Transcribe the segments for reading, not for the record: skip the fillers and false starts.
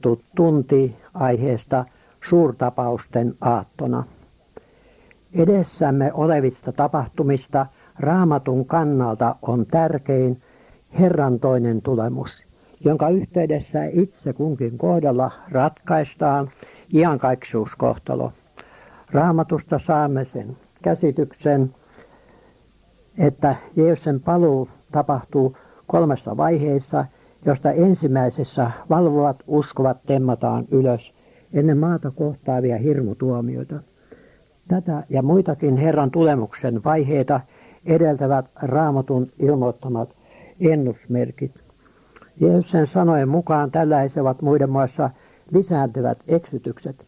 Raamattu tunti aiheesta suurtapausten aattona. Edessämme olevista tapahtumista Raamatun kannalta on tärkein Herran toinen tulemus, jonka yhteydessä itse kunkin kohdalla ratkaistaan iankaikkisuuskohtalo. Raamatusta saamme sen käsityksen, että Jeesuksen paluu tapahtuu 3 vaiheessa, josta ensimmäisessä valvovat uskovat temmataan ylös ennen maata kohtaavia hirmutuomioita. Tätä ja muitakin Herran tulemuksen vaiheita edeltävät Raamatun ilmoittamat ennusmerkit. Jeesuksen sanojen mukaan tällaiset ovat muiden muassa lisääntyvät eksytykset.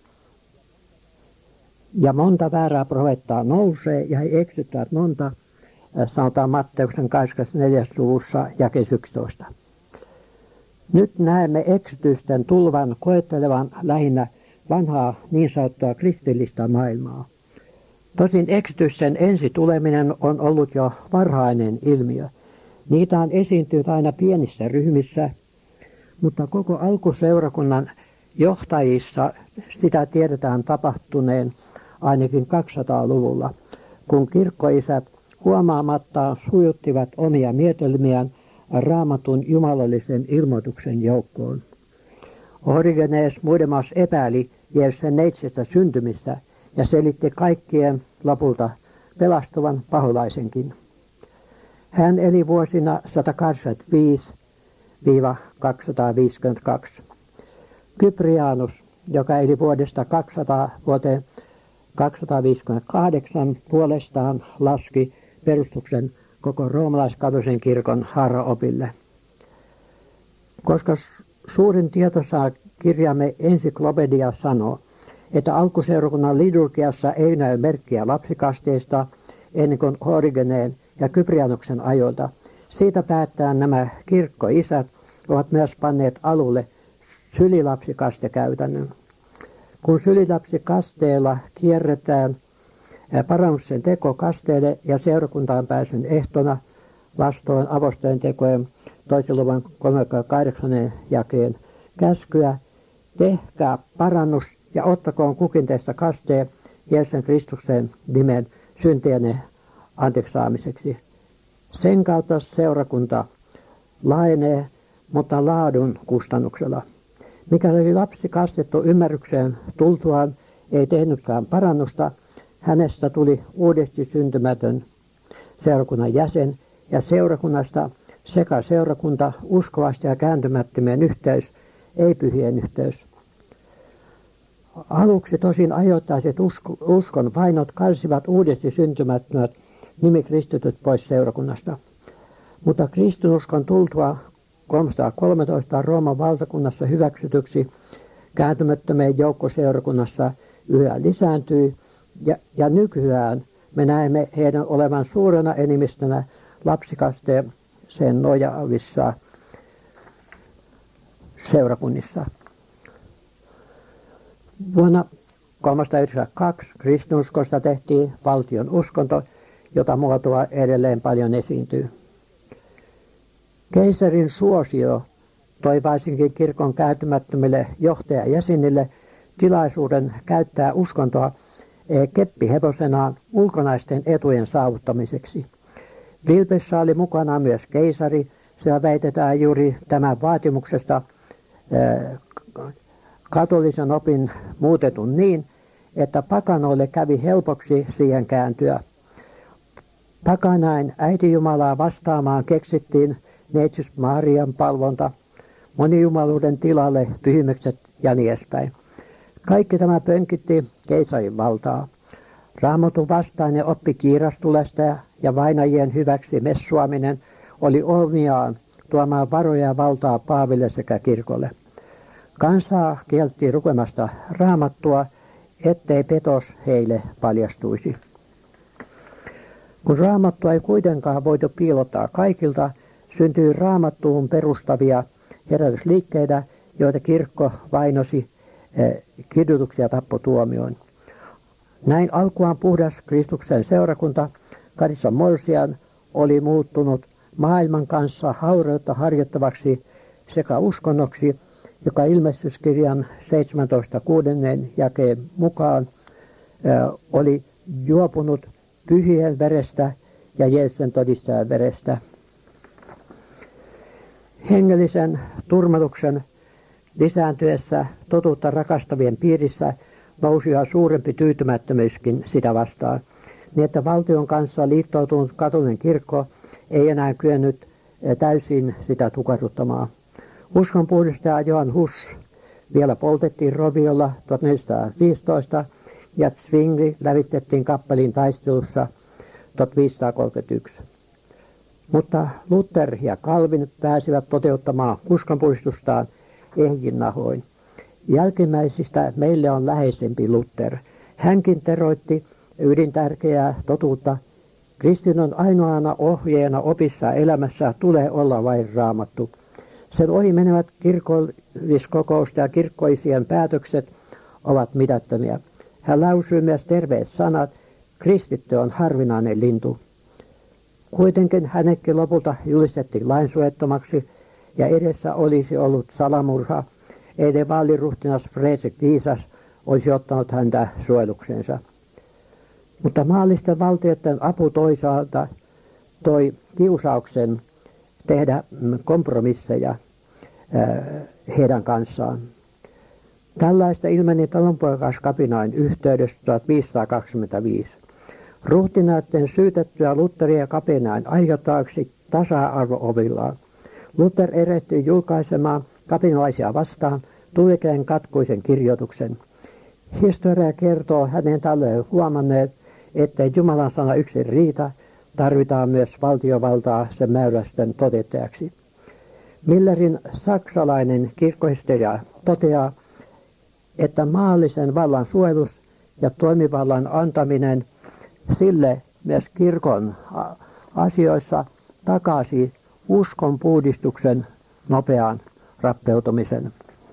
Ja monta väärää profeettaa nousee ja he eksyttävät monta, sanotaan Matteuksen 24. luvussa jakeessa 11. Nyt näemme eksytysten tulvan koettelevan lähinnä vanhaa niin sanottua kristillistä maailmaa. Tosin eksytysten ensituleminen on ollut jo varhainen ilmiö. Niitä on esiintynyt aina pienissä ryhmissä, mutta koko alkuseurakunnan johtajissa sitä tiedetään tapahtuneen ainakin 200-luvulla, kun kirkkoisät huomaamattaan sujuttivat omia mietelmiään Raamatun jumalallisen ilmoituksen joukkoon. Origenes muiden muassa epäili Jeesuksen neitsestä syntymistä ja selitti kaikkien lopulta pelastuvan paholaisenkin. Hän eli vuosina 185–252. Kyprianus, joka eli vuodesta 200 vuoteen 258, puolestaan laski perustuksen koko roomalaiskatolisen kirkon haaraopille. Koska suurin tietosaakirjamme Ensiklopedia sanoo, että alkuseurakunnan liturgiassa ei näy merkkiä lapsikasteesta ennen kuin Origeneen ja Kyprianuksen ajoilta. Siitä päättäen nämä kirkkoisät ovat myös panneet alulle sylilapsikastekäytännön. Kun sylilapsikasteella kierretään parannuksen teko kasteelle ja seurakuntaan pääsyn ehtona vastoin apostolien tekojen 2. luvun 38. jakeen käskyä, tehkää parannus ja ottakoon kukin teistä kasteen Jeesuksen Kristuksen nimen syntienne anteeksi saamiseksi. Sen kautta seurakunta laajenee, mutta laadun kustannuksella. Mikäli lapsi kastettu ymmärrykseen tultuaan ei tehnytkään parannusta, hänestä tuli uudesti syntymätön seurakunnan jäsen ja seurakunnasta sekä seurakunta uskovasti ja kääntymättömien yhteys, ei pyhien yhteys. Aluksi tosin ajoittaiset uskon vainot karsivat uudesti syntymättömät nimikristityt pois seurakunnasta. Mutta kristinuskon tultua 313 Rooman valtakunnassa hyväksytyksi kääntymättömien joukkoseurakunnassa yhä lisääntyi ja nykyään me näemme heidän olevan suurena enemmistönä lapsikasteen sen nojaavissa seurakunnissa. Vuonna 392 kristinuskosta tehtiin valtion uskonto, jota muotoa edelleen paljon esiintyy. Keisarin suosio toi varsinkin kirkon kääntymättömille johtajajäsenille tilaisuuden käyttää uskontoa keppihevosenaan ulkonaisten etujen saavuttamiseksi. Vilpessä oli mukana myös keisari, sillä väitetään juuri tämän vaatimuksesta katolisen opin muutetun niin, että pakanoille kävi helpoksi siihen kääntyä. Pakanain äitijumalaa vastaamaan keksittiin neitsyt Marian palvonta, monijumaluuden tilalle pyhimykset ja niin edespäin. Kaikki tämä pönkitti keisarin valtaa. Raamatun vastainen oppi kiirastulesta ja vainajien hyväksi messuaminen oli omiaan tuomaan varoja ja valtaa paaville sekä kirkolle. Kansaa kiellettiin lukemasta raamattua, ettei petos heille paljastuisi. Kun raamattua ei kuitenkaan voitu piilottaa kaikilta, syntyi raamattuun perustavia herätysliikkeitä, joita kirkko vainosi kidutuksia tappotuomioon. Näin alkuaan puhdas Kristuksen seurakunta Kadissa Morsian oli muuttunut maailman kanssa haureutta harjoittavaksi sekä uskonnoksi joka ilmestyskirjan 17.6. jakeen mukaan oli juopunut pyhien verestä ja Jeesuksen todistajan verestä. Hengellisen turmeluksen lisääntyessä totuutta rakastavien piirissä nousi yhä suurempi tyytymättömyyskin sitä vastaan, niin että valtion kanssa liittoutunut katolinen kirkko ei enää kyennyt täysin sitä tukahduttamaan. Uskonpuhdistaja Johan Hus vielä poltettiin roviolla 1415 ja Zwingli lävistettiin kappelin taistelussa 1531. Mutta Luther ja Calvin pääsivät toteuttamaan uskonpuhdistustaan ehjin nahoin. Jälkimmäisistä meille on läheisempi Luther. Hänkin teroitti ydintärkeää totuutta. Kristin ainoana ohjeena opissa ja elämässä tulee olla vain Raamattu. Sen ohi menevät kirkolliskokousta ja kirkkoisien päätökset ovat mitättömiä. Hän lausui myös terveet sanat, kristitty on harvinainen lintu. Kuitenkin hänetkin lopulta julistettiin lainsuojattomaksi ja edessä olisi ollut salamurha, eilen vaaliruhtinas Fredrik Viisas olisi ottanut häntä suojeluksensa. Mutta maallisten valtioiden apu toisaalta toi kiusauksen tehdä kompromisseja heidän kanssaan. Tällaista ilmeni talonpoikaiskapinain yhteydessä 1525. Ruhtinaiden syytettyä Lutheria kapinain aiheuttaaksi tasa-arvo-ovillaan. Luther erehtyi julkaisemaan kapinalaisia vastaan tulkeen katkuisen kirjoituksen. Historia kertoo hänen tällöin huomanneet, ettei Jumalan sana yksin riitä, tarvitaan myös valtiovaltaa sen määräysten toteuttajaksi. Millerin saksalainen kirkkohistoria toteaa, että maallisen vallan suojelus ja toimivallan antaminen sille myös kirkon asioissa takasi uskon puhdistuksen nopean rappeutumisen.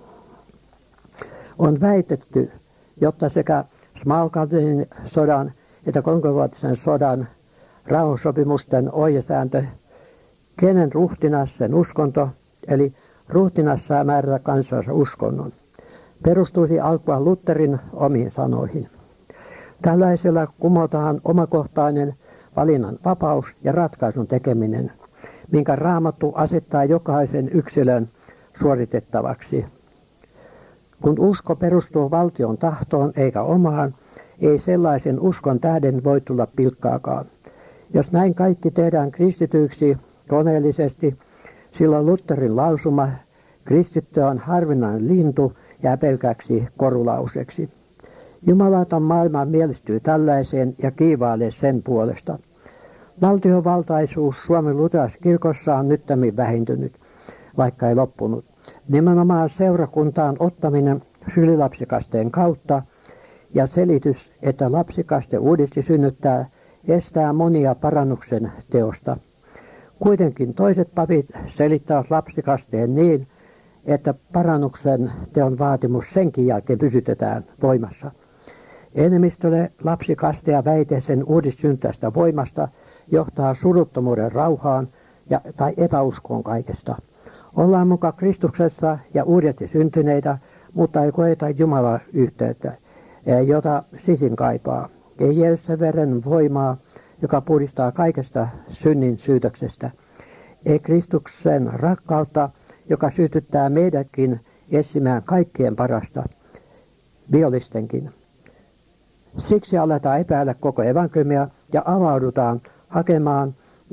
On väitetty, jotta sekä Smalkaldin sodan että kolmivuotisen sodan rauhansopimusten ohjesääntö, kenen ruhtinas sen uskonto, eli ruhtinas saa määrätä kansansa uskonnon, perustuisi alkuaan Lutherin omiin sanoihin. Tällaisella kumotaan omakohtainen valinnan vapaus ja ratkaisun tekeminen, minkä Raamattu asettaa jokaisen yksilön suoritettavaksi. Kun usko perustuu valtion tahtoon eikä omaan, ei sellaisen uskon tähden voi tulla pilkkaakaan. Jos näin kaikki tehdään kristityiksi koneellisesti, silloin Lutherin lausuma, kristitty on harvinainen lintu, jää pelkäksi korulauseksi. Jumalaton maailma mielistyy tällaiseen ja kiivailee sen puolesta. Valtiovaltaisuus Suomen luterilaisessa on nyttemmin vähentynyt, vaikka ei loppunut. Nimenomaan seurakuntaan ottaminen sylilapsikasteen kautta ja selitys, että lapsikaste uudesti synnyttää, estää monia parannuksen teosta. Kuitenkin toiset papit selittävät lapsikasteen niin, että parannuksen teon vaatimus senkin jälkeen pysytetään voimassa. Enemmistölle lapsikaste ja väite sen uudistsyntäistä voimasta johtaa suruttomuuden rauhaan tai epäuskoon kaikesta. Ollaan mukaan Kristuksessa ja uudesti syntyneitä, mutta ei koeta Jumalan yhteyttä, jota sisin kaipaa. Ei Jeesuksen veren voimaa, joka puhdistaa kaikesta synnin syytöksestä. Ei Kristuksen rakkautta, joka sytyttää meidätkin etsimään kaikkien parasta, vihollistenkin. Siksi aletaan epäillä koko evankeliumia ja avaudutaan hakemaan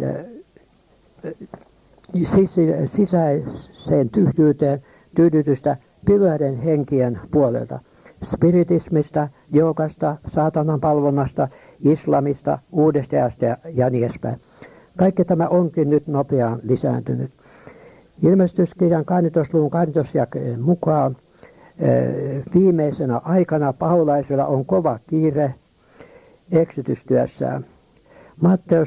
sisäiseen tyydytystä pyhäiden henkien puolelta. Spiritismista, joogasta, saatanan palvonnasta, islamista, uudestajasta ja niin edespäin. Kaikki tämä onkin nyt nopeaan lisääntynyt. Ilmestyskirjan 12. luvun 12. jakeen mukaan viimeisenä aikana paholaisilla on kova kiire eksitystyössään. Matteus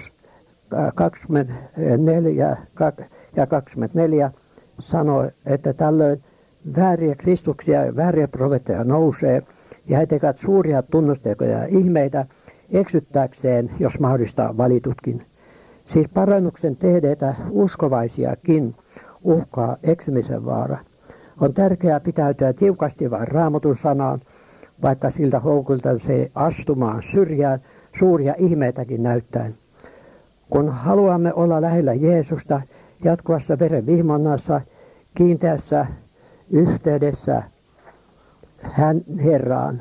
24 ja 24 sanoo, että tällöin vääriä kristuksia ja vääriä profeetteja nousee ja he tekevät suuria tunnustekoja ja ihmeitä eksyttääkseen, jos mahdollista valitutkin. Siis parannuksen tehneitä uskovaisiakin uhkaa eksymisen vaara. On tärkeää pitäytyä tiukasti vain Raamatun sanaan, vaikka siltä houkuteltaisiin astumaan syrjään suuria ihmeitäkin näyttäen. Kun haluamme olla lähellä Jeesusta, jatkuvassa veren vihmonnassa, kiinteässä yhteydessä Herraan,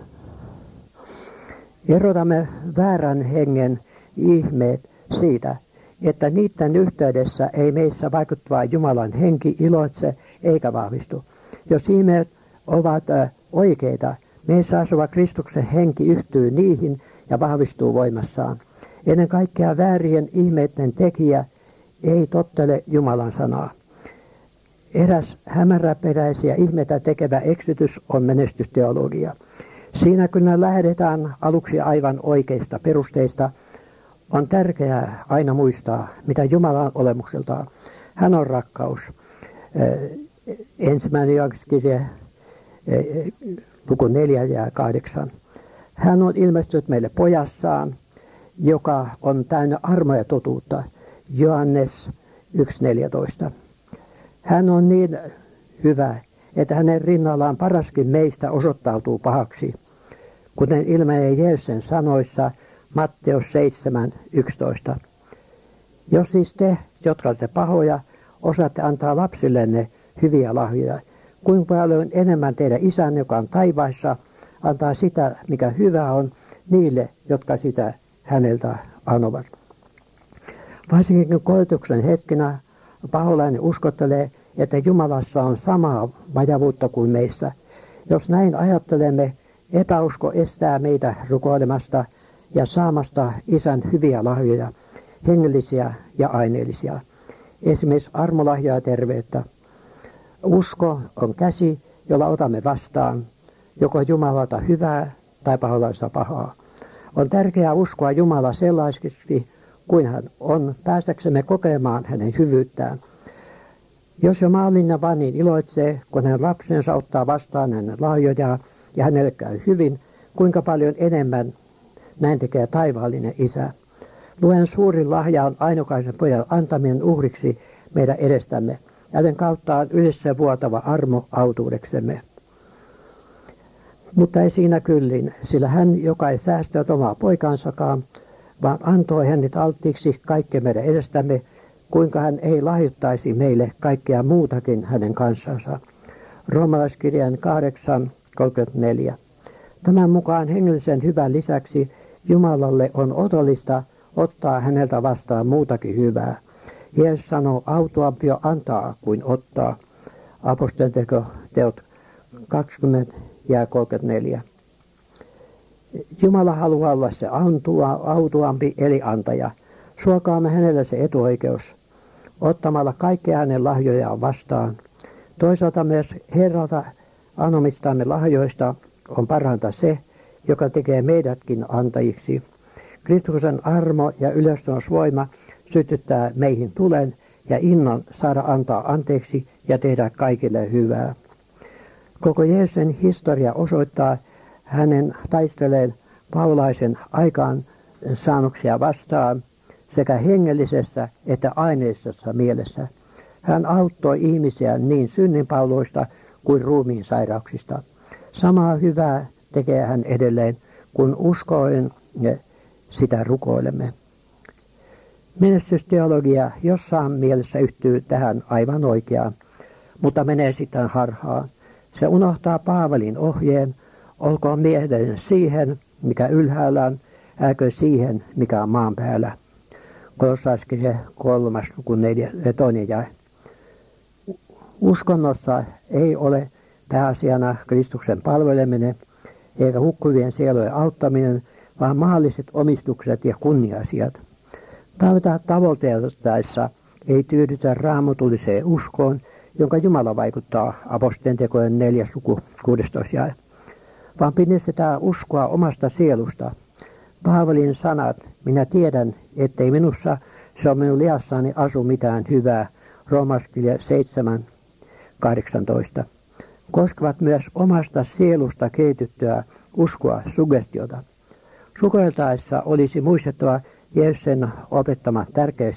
erotamme väärän hengen ihmeet siitä, että niiden yhteydessä ei meissä vaikuttava Jumalan henki iloitse eikä vahvistu. Jos ihmeet ovat oikeita, meissä asuva Kristuksen henki yhtyy niihin ja vahvistuu voimassaan. Ennen kaikkea väärien ihmeiden tekijä ei tottele Jumalan sanaa. Eräs hämäräperäisiä ihmeitä tekevä eksytys on menestysteologia. Siinä kun lähdetään aluksi aivan oikeista perusteista, on tärkeää aina muistaa, mitä Jumala on olemukseltaan. Hän on rakkaus. Ensimmäinen Johannes-kirje, luku 4 ja 8. Hän on ilmestynyt meille pojassaan, joka on täynnä armoa ja totuutta. Johannes 1.14. Hän on niin hyvä, että hänen rinnallaan paraskin meistä osoittautuu pahaksi, kuten ilmenee Jeesuksen sanoissa Matteus 7.11. Jos siis te, jotka olette pahoja, osaatte antaa lapsillenne hyviä lahjoja, kuinka paljon enemmän teidän isänne, joka on taivaissa, antaa sitä, mikä hyvä on, niille, jotka sitä häneltä anovat. Varsinkin koetuksen hetkenä paholainen uskottelee, että Jumalassa on samaa vajavuutta kuin meissä. Jos näin ajattelemme, epäusko estää meitä rukoilemasta ja saamasta Isän hyviä lahjoja, hengellisiä ja aineellisia. Esimerkiksi armolahjaa ja terveyttä. Usko on käsi, jolla otamme vastaan, joko Jumalalta hyvää tai paholaiselta pahaa. On tärkeää uskoa Jumala sellaiseksi kuin hän on, päästäksemme kokemaan hänen hyvyyttään. Jos jo maallinen vanhin iloitsee, kun hän lapsensa ottaa vastaan hänen lahjojaan ja hänelle käy hyvin, kuinka paljon enemmän näin tekee taivaallinen Isä. Luen suurin lahja on ainokaisen pojan antaminen uhriksi meidän edestämme, ja hänen kauttaan yhdessä vuotava armo autuudeksemme. Mutta ei siinä kyllin, sillä hän, joka ei säästänyt omaa poikansakaan, vaan antoi hänet alttiiksi kaikkea meidän edestämme, kuinka hän ei lahjoittaisi meille kaikkea muutakin hänen kanssansa. Roomalaiskirjan 8.34. Tämän mukaan hengellisen hyvän lisäksi Jumalalle on otollista ottaa häneltä vastaan muutakin hyvää. Jeesus sanoo, autuampi on antaa kuin ottaa. Apostoliteot 20 ja 34. Jumala haluaa olla se autuampi eli antaja. Suokaamme hänelle se etuoikeus, ottamalla kaikkea hänen lahjojaan vastaan. Toisaalta myös Herralta anomistamme lahjoista on parhainta se, joka tekee meidätkin antajiksi. Kristuksen armo ja ylösnousevoima sytyttää meihin tulen ja innon saada antaa anteeksi ja tehdä kaikille hyvää. Koko Jeesuksen historia osoittaa hänen taisteleen paulaisen aikaan saannuksia vastaan sekä hengellisessä että aineellisessa mielessä. Hän auttoi ihmisiä niin synninpauloista kuin ruumiin sairauksista. Samaa hyvää tekee hän edelleen, kun uskoen sitä rukoilemme. Menestysteologia jossain mielessä yhtyy tähän aivan oikeaan, mutta menee sitten harhaan. Se unohtaa Paavalin ohjeen, olkoon miehellinen siihen, mikä ylhäällä on, älkö siihen, mikä on maan päällä. Kolossaiskirje 3. luku 2. jae. Uskonnossa ei ole pääasiana Kristuksen palveleminen eikä hukkuvien sielujen auttaminen, vaan mahdolliset omistukset ja kunnia-asiat. Tavoiteltaessa ei tyydytä raamatulliseen uskoon, jonka Jumala vaikuttaa, Apostolitekojen 4. luku 16. jae, vaan pinnistetään uskoa omasta sielusta. Paavalin sanat, minä tiedän, ettei minussa, se on minun lihassani asu mitään hyvää, Roomalaiskirje 7.18, koskevat myös omasta sielusta kehityttyä uskoa suggestiota. Rukoiltaessa olisi muistettava Jeesuksen opettama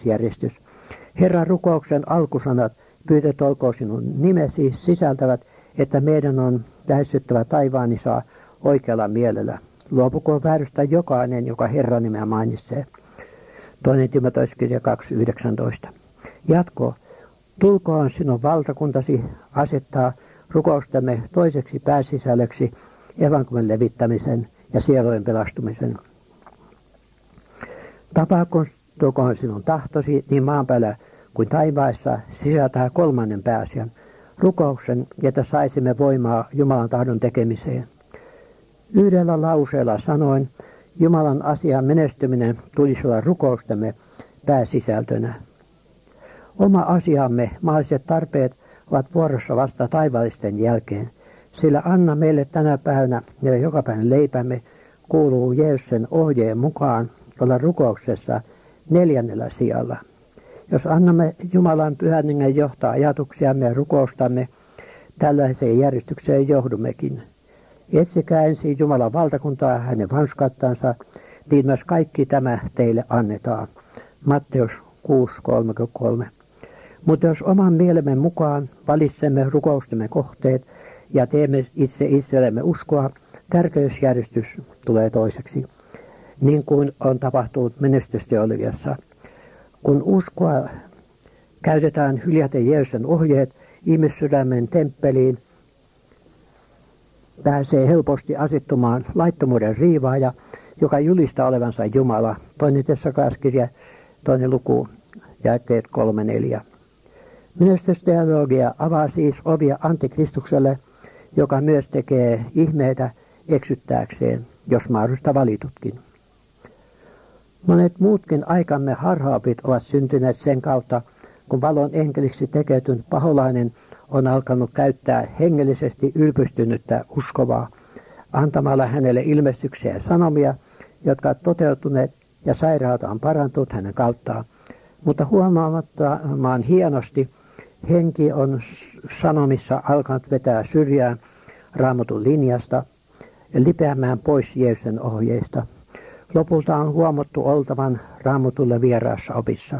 tärkeysjärjestys. Herran rukouksen alkusanat, pyytet olkoon sinun nimesi, sisältävät, että meidän on lähestyttävä taivaan Isää oikealla mielellä. Luopukoon väärystä jokainen, joka Herran nimeä mainitsee. 2. Timoteoskirja 2.19. Jatko. Tulkoon sinun valtakuntasi asettaa rukoustemme toiseksi pääsisällöksi evankeliumin levittämisen ja sielujen pelastumisen. Tapahtukoon sinun tahtosi niin maan päällä kuin taivaissa sisältää kolmannen pääasian, rukouksen, että saisimme voimaa Jumalan tahdon tekemiseen. Yhdellä lauseella sanoin, Jumalan asian menestyminen tulisi olla rukoustemme pääsisältönä. Oma asiamme, mahdolliset tarpeet, ovat vuorossa vasta taivaallisten jälkeen, sillä anna meille tänä päivänä ja joka päivän leipämme kuuluu Jeesuksen ohjeen mukaan olla rukouksessa 4. sijalla. Jos annamme Jumalan pyhän hengen johtaa ajatuksiamme ja rukoustamme, tällaiseen järjestykseen johdummekin. Etsikää ensin Jumalan valtakuntaa ja hänen vanhurskauttansa, niin myös kaikki tämä teille annetaan. Matteus 6.33. Mutta jos oman mielemme mukaan valitsemme rukoustemme kohteet ja teemme itse itsellemme uskoa, tärkeysjärjestys tulee toiseksi, niin kuin on tapahtunut menestysteologiassa. Kun uskoa käytetään hyljäten Jeesuksen ohjeet, ihmissydämen temppeliin pääsee helposti asettumaan laittomuuden riivaaja, joka julistaa olevansa Jumala. 2. Tessalonicenskirja 2. luku, jakeet 3-4. Menestysteologia avaa siis ovia antikristukselle, joka myös tekee ihmeitä eksyttääkseen, jos mahdollista valitutkin. Monet muutkin aikamme harhaopit ovat syntyneet sen kautta, kun valon enkeliksi tekeytynyt paholainen on alkanut käyttää hengellisesti ylpystynyttä uskovaa, antamalla hänelle ilmestyksiä ja sanomia, jotka ovat toteutuneet ja sairaata on parantunut hänen kauttaan. Mutta huomaamattomaan hienosti henki on sanomissa alkanut vetää syrjään Raamatun linjasta ja lipeämään pois Jeesuksen ohjeista. Lopulta on huomattu oltavan Raamatulle vieraassa opissa.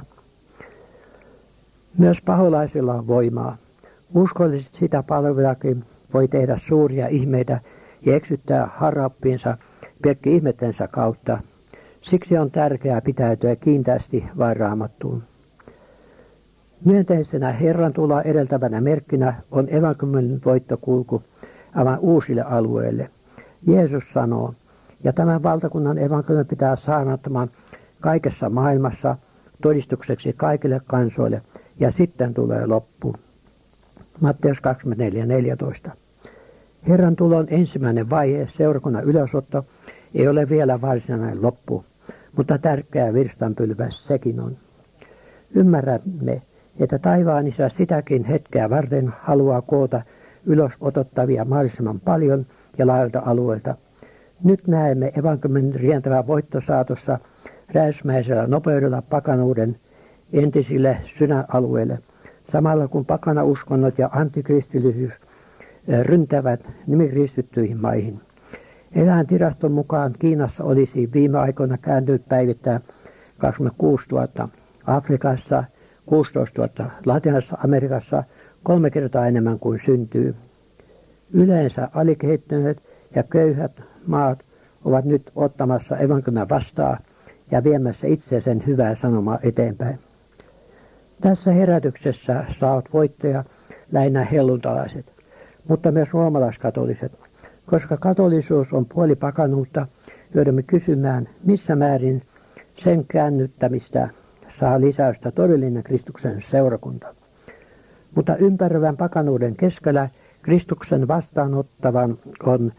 Myös paholaisilla on voimaa. Uskolliset sitä palvelakin voi tehdä suuria ihmeitä ja eksyttää harhaoppiinsa pelkki ihmettensä kautta. Siksi on tärkeää pitäytyä kiinteästi vain Raamattuun. Myönteisenä Herran tuloa edeltävänä merkkinä on evankeliumin voittokulku aivan uusille alueille. Jeesus sanoo, ja tämän valtakunnan evankeliumi pitää saarnatamaan kaikessa maailmassa todistukseksi kaikille kansoille, ja sitten tulee loppu. Matteus 24.14. Herran tulon ensimmäinen vaihe, seurakunnan ylösotto, ei ole vielä varsinainen loppu, mutta tärkeä virstanpylväs sekin on. Ymmärrämme, että taivaan Isä sitäkin hetkeä varten haluaa koota ylösotottavia mahdollisimman paljon ja laajalta alueelta. Nyt näemme evankeliumin rientävää voittosaatossa räjähdysmäisellä nopeudella pakanuuden entisille sydänalueille, samalla kun pakanauskonnot ja antikristillisyys ryntävät nimikristittyihin maihin. Eläintiraston mukaan Kiinassa olisi viime aikoina kääntynyt päivittäin 26 000, Afrikassa 16 000, Latinalaisessa Amerikassa 3 kertaa enemmän kuin syntyy. Yleensä alikehittyneet ja köyhät maat ovat nyt ottamassa evankeliumia vastaan ja viemässä itse sen hyvää sanomaa eteenpäin. Tässä herätyksessä saavat voittoja lähinnä helluntalaiset, mutta myös roomalaiskatoliset, koska katolisuus on puoli pakanuutta, joudumme kysymään, missä määrin sen käännyttämistä saa lisäystä todellinen Kristuksen seurakunta. Mutta ympäröivän pakanuuden keskellä Kristuksen vastaanottavan on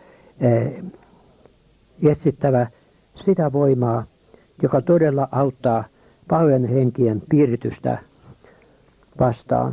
etsittävä sitä voimaa, joka todella auttaa pahojen henkien piiritystä vastaan.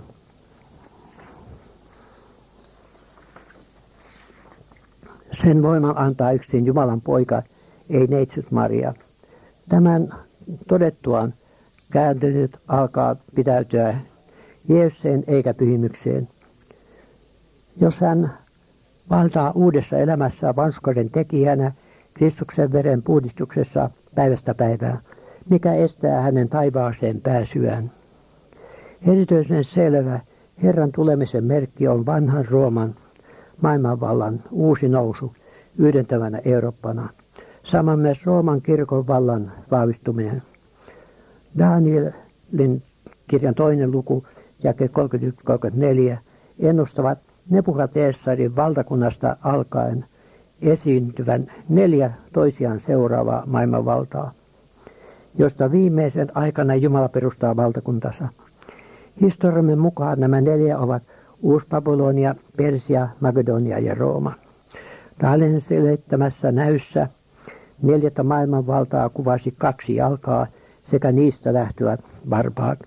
Sen voiman antaa yksin Jumalan poika, ei neitsyt Maria. Tämän todettuaan kääntynyt alkaa pitäytyä Jeesukseen eikä pyhimykseen. Jos hän valtaa uudessa elämässä vanhurskauden tekijänä Kristuksen veren puhdistuksessa päivästä päivää, mikä estää hänen taivaaseen pääsyään. Erityisen selvä Herran tulemisen merkki on vanhan Rooman maailmanvallan uusi nousu yhdentävänä Eurooppana. Sama myös Rooman kirkon vallan vahvistuminen. Danielin kirjan 2. luku, jake 31-34, ennustavat Nebukadnesarin valtakunnasta alkaen esiintyvän 4 toisiaan seuraavaa maailmanvaltaa, josta viimeisen aikana Jumala perustaa valtakuntansa. Historiamme mukaan nämä 4 ovat Uus-Babylonia, Persia, Makedonia ja Rooma. Danielin selittämässä näyssä 4 maailmanvaltaa kuvasi 2 jalkaa sekä niistä lähtyvät varpaat.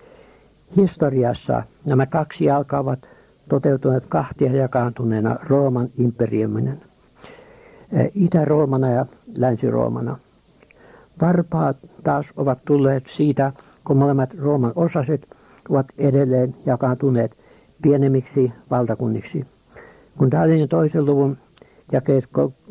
Historiassa nämä 2 jalkaa ovat toteutuneet 2 jakaantuneena Rooman imperiuminen, Itä-Roomana ja Länsi-Roomana. Varpaat taas ovat tulleet siitä, kun molemmat Rooman osaset ovat edelleen jakaantuneet pienemmiksi valtakunniksi. Kun Danielin 2. luvun jakeet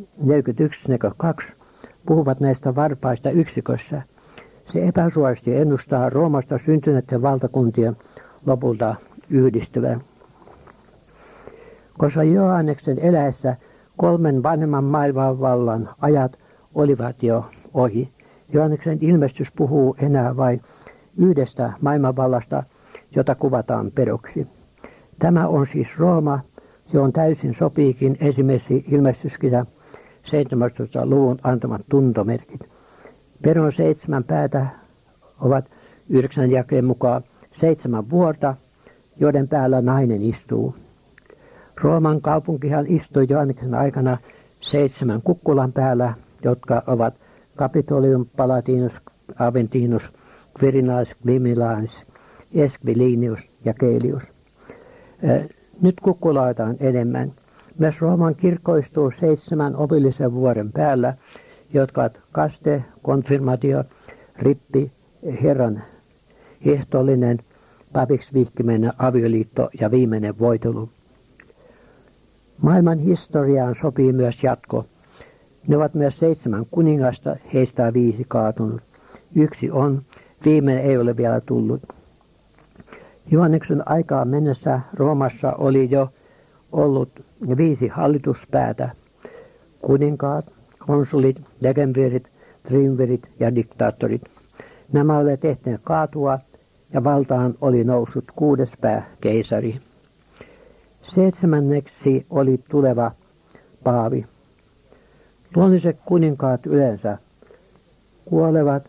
41-42 puhuvat näistä varpaista yksikössä, se epäsuorasti ennustaa Roomasta syntyneiden valtakuntien lopulta yhdistyvän. Koska Johanneksen eläessä 3 vanhemman maailmanvallan ajat olivat jo ohi, Johanneksen ilmestys puhuu enää vain 1 maailmanvallasta, jota kuvataan pedoksi. Tämä on siis Rooma, johon täysin sopiikin esimerkiksi ilmestyskirja 17. luvun antamat tuntomerkit. Pedon 7 päätä ovat 9 jakeen mukaan 7 vuorta, joiden päällä nainen istuu. Rooman kaupunkihan istui Johanneksen aikana 7 kukkulan päällä, jotka ovat Capitolium, Palatinus, Aventinus, Quirinalis, Quimilanis, Esquilinius ja Caelius. Nyt kukkuloita on enemmän. Myös Rooman kirkko istuu 7 opillisen vuoden päällä, jotka ovat kaste, konfirmatio, rippi, Herran ehtoollinen, papiksi vihkiminen, avioliitto ja viimeinen voitelu. Maailman historiaan sopii myös jatko. Ne ovat myös 7 kuningasta, heistä on 5 kaatunut. 1 on, viimeinen ei ole vielä tullut. Johanneksen aikaan mennessä Roomassa oli jo ollut 5 hallituspäätä. Kuninkaat, konsulit, dekemvirit, triumvirit ja diktaattorit. Nämä olivat tehneet kaatua ja valtaan oli noussut 6. pää, keisari. 7. oli tuleva paavi. Luonnolliset kuninkaat yleensä kuolevat,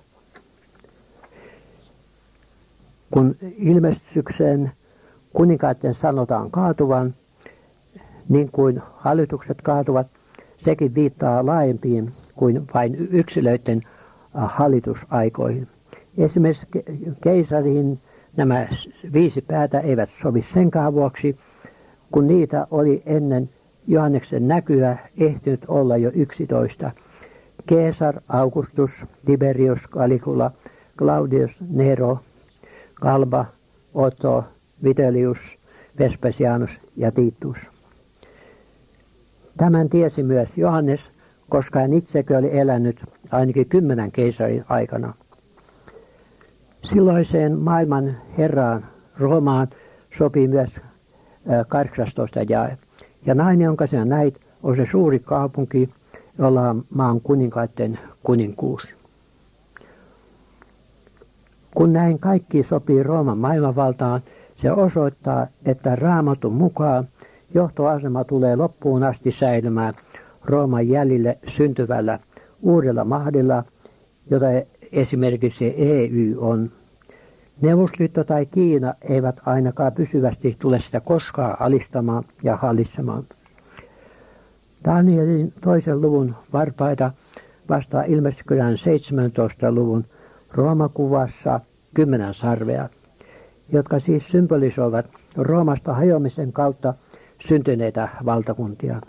kun ilmestyksen kuninkaiden sanotaan kaatuvan, niin kuin hallitukset kaatuvat, sekin viittaa laajempiin kuin vain yksilöiden hallitusaikoihin. Esimerkiksi keisariin nämä 5 päätä eivät sovi senkään vuoksi, kun niitä oli ennen Johanneksen näkyä ehtinyt olla jo 11. Caesar, Augustus, Tiberius, Caligula, Claudius, Nero, Galba, Otto, Vitellius, Vespasianus ja Titus. Tämän tiesi myös Johannes, koska hän itsekin oli elänyt ainakin 10 keisarin aikana. Silloiseen maailman herraan Roomaan sopii myös 18 jae. Ja nainen, jonka sinä näit, on se suuri kaupunki, jolla on maan kuninkaiden kuninkuus. Kun näin kaikki sopii Rooman maailmanvaltaan, se osoittaa, että Raamatun mukaan johtoasema tulee loppuun asti säilymään Rooman jäljille syntyvällä uudella mahdilla, jota esimerkiksi EU on. Neuvostoliitto tai Kiina eivät ainakaan pysyvästi tule sitä koskaan alistamaan ja hallitsemaan. Danielin 2. luvun varpaita vastaa ilmestyskirjan 17. luvun Roomakuvassa 10 sarvea, jotka siis symbolisoivat Roomasta hajoamisen kautta syntyneitä valtakuntia.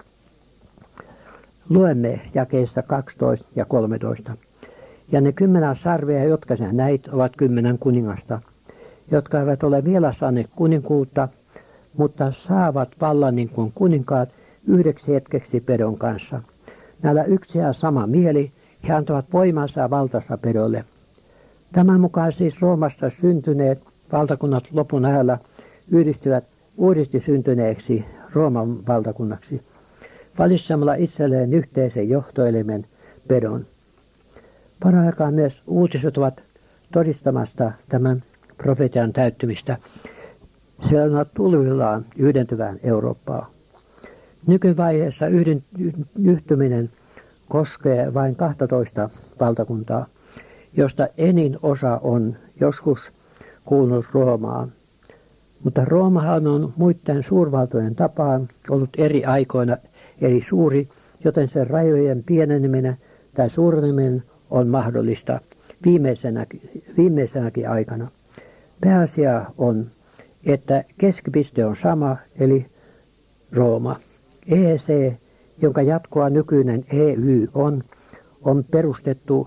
Luemme jakeista 12 ja 13. Ja ne 10 sarvea, jotka sinä näit, ovat 10 kuningasta, jotka eivät ole vielä saaneet kuninkuutta, mutta saavat vallan niin kuin kuninkaat 9 hetkeksi pedon kanssa. Näillä yksi ja sama mieli, he antavat voimansa ja valtansa pedolle. Tämän mukaan siis Roomasta syntyneet valtakunnat lopun ajalla yhdistyvät uudesti syntyneeksi Rooman valtakunnaksi, valitsemalla itselleen yhteisen johtoelimen pedon. Paraikaa myös uutiset ovat todistamasta tämän profetian täyttymistä. Se on tulvillaan yhdentyvään Eurooppaa. Nykyvaiheessa yhtyminen koskee vain 12 valtakuntaa, josta enin osa on joskus kuulunut Roomaan. Mutta Roomahan on muiden suurvaltojen tapaan ollut eri aikoina eri suuri, joten sen rajojen pieneneminen tai suureneminen on mahdollista viimeisenäkin aikana. Pääasia on, että keskipiste on sama, eli Rooma. EEC, jonka jatkoa nykyinen EY on perustettu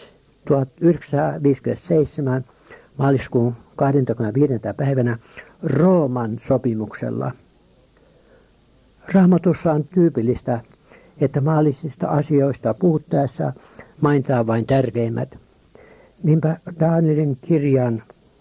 1957 maaliskuun 25. päivänä Rooman sopimuksella. Raamatussa on tyypillistä, että maallisista asioista puhuttaessa mainitaan vain tärkeimmät. Niinpä Danielin kirjan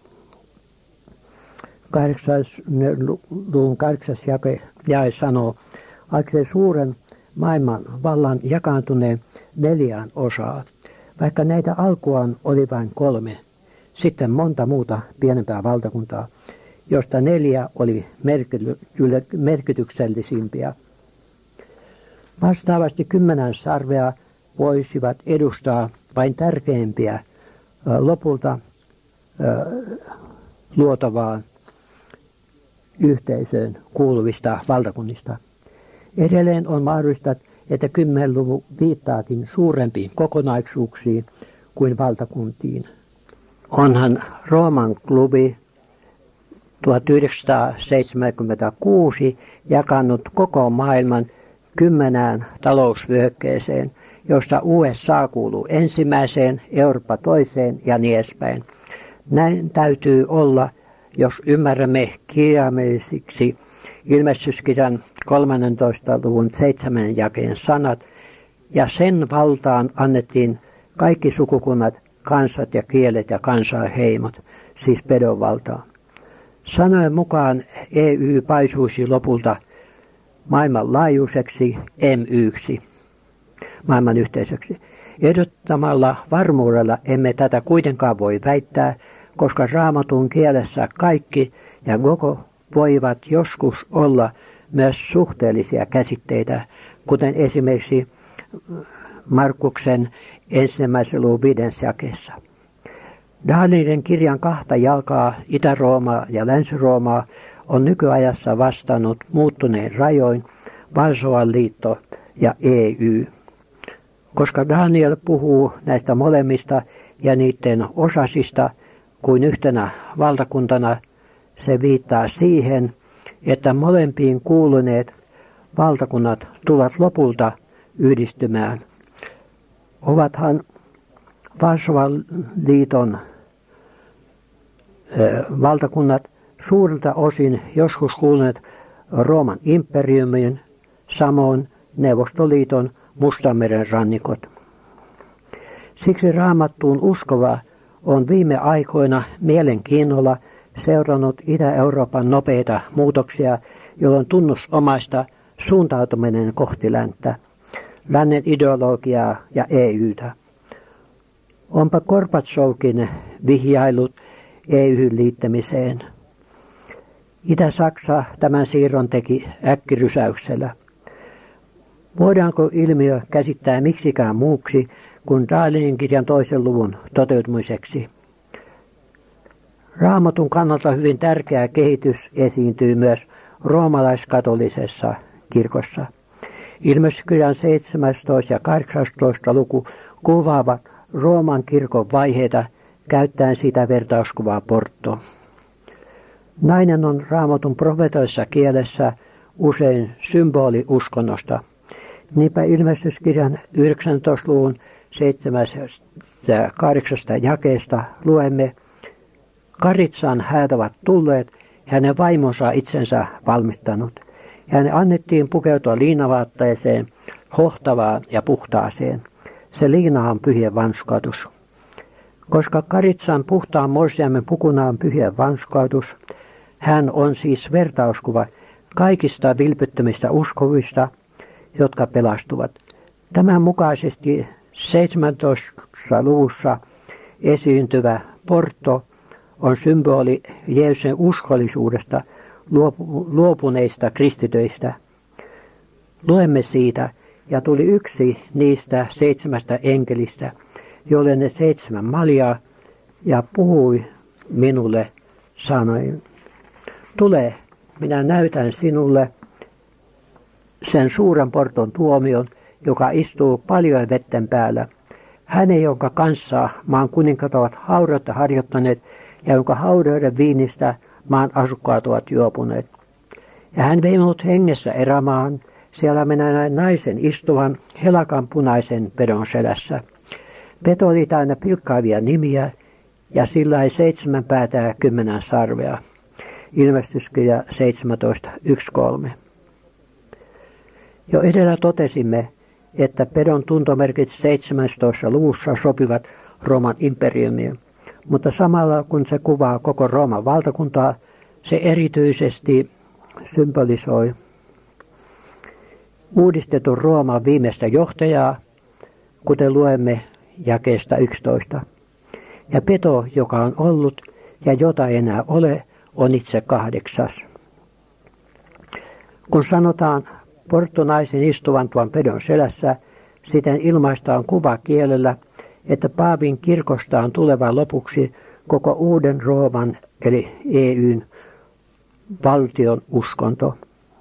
8. jae sanoo, aikse suuren maailman vallan jakaantuneen 4 osaan, vaikka näitä alkuaan oli vain 3, sitten monta muuta pienempää valtakuntaa, josta 4 oli merkityksellisimpiä. Vastaavasti 10 sarvea voisivat edustaa vain tärkeimpiä lopulta luotavaan yhteisöön kuuluvista valtakunnista. Edelleen on mahdollista, että 10-luvun viittaakin suurempiin kokonaisuuksiin kuin valtakuntiin. Onhan Rooman klubi 1976 jakanut koko maailman 10 talousvyöhykkeeseen, josta USA kuuluu ensimmäiseen, Eurooppa toiseen ja niin edespäin. Näin täytyy olla, jos ymmärrämme kirjaimellisiksi ilmestyskirjan 13. luvun 7. jakeen sanat, ja sen valtaan annettiin kaikki sukukunnat, kansat ja kielet ja kansaheimot, siis pedon valtaan. Sanojen mukaan EY paisuisi lopulta maailmanlaajuiseksi MY:ksi, maailman yhteisöksi. Ehdottamalla varmuudella emme tätä kuitenkaan voi väittää, koska Raamatun kielessä kaikki ja koko voivat joskus olla myös suhteellisia käsitteitä, kuten esimerkiksi Markuksen 1. luvun 5. jakeessa. Danielin kirjan 2 jalkaa Itä-Roomaa ja Länsi-Roomaa on nykyajassa vastannut muuttuneen rajoin Varsovan liitto ja EY. Koska Daniel puhuu näistä molemmista ja niiden osasista kuin yhtenä valtakuntana, se viittaa siihen, että molempiin kuuluneet valtakunnat tulevat lopulta yhdistymään. Ovathan Varsovan liiton valtakunnat suurilta osin joskus kuuluneet Rooman imperiumiin, samoin Neuvostoliiton Mustanmeren rannikot. Siksi Raamattuun uskova on viime aikoina mielenkiinnolla seurannut Itä-Euroopan nopeita muutoksia, jolloin tunnusomaista suuntautuminen kohti länttä, lännen ideologiaa ja EYtä. Onpa Gorbatsovkin vihjailut EY:n liittämiseen. Itä-Saksa tämän siirron teki äkkirysäyksellä. Voidaanko ilmiö käsittää miksikään muuksi kuin Danielin kirjan 2. luvun toteutumiseksi? Raamatun kannalta hyvin tärkeä kehitys esiintyy myös roomalaiskatolisessa kirkossa. Ilmestyskirjan 17. ja 18. luku kuvaavat Rooman kirkon vaiheita käyttäen sitä vertauskuvaa Porttoa. Nainen on Raamatun profetoissa kielessä usein symboli uskonnosta. Niinpä ilmestyskirjan 19. luvun 7. ja 8. jakeesta luemme, Karitsan häät ovat tulleet, hänen vaimonsa itsensä valmistanut. Hänen annettiin pukeutua liinavaatteeseen, hohtavaan ja puhtaaseen. Se liina on pyhien vanskautus. Koska Karitsan puhtaan morsiamen pukuna on pyhien vanskautus, hän on siis vertauskuva kaikista vilpittömistä uskovista, jotka pelastuvat. Tämän mukaisesti 17. luvussa esiintyvä Porto on symboli Jeesuksen uskollisuudesta luopuneista kristityistä. Luemme siitä, ja tuli yksi niistä 7 enkelistä, jolle ne 7 maljaa, ja puhui minulle sanoen, tule, minä näytän sinulle sen suuren Porton tuomion, joka istuu paljon vetten päällä. Hänen, jonka kanssa maan kuninkat ovat haureutta harjoittaneet, ja jonka haureuden viinistä maan asukkaat ovat juopuneet. Ja hän vei minut hengessä erämaahan, siellä minä näin naisen istuvan helakan punaisen pedon selässä. Peto oli täynnä pilkkaavia nimiä, ja sillä ei 7 päätä ja 10 sarvea. Ilmestyskirja 17.1.3. Jo edellä totesimme, että pedon tuntomerkit 17. luvussa sopivat Rooman imperiumiin, mutta samalla kun se kuvaa koko Rooman valtakuntaa, se erityisesti symbolisoi uudistetun Rooman viimeistä johtajaa, kuten luemme jakeesta 11. Ja peto, joka on ollut ja jota ei enää ole, on itse 8. Kun sanotaan porttonaisen istuvan tuon pedon selässä, siten ilmaistaan kuvakielellä, että Paavin kirkosta on tuleva lopuksi koko uuden Rooman eli EUn valtion uskonto.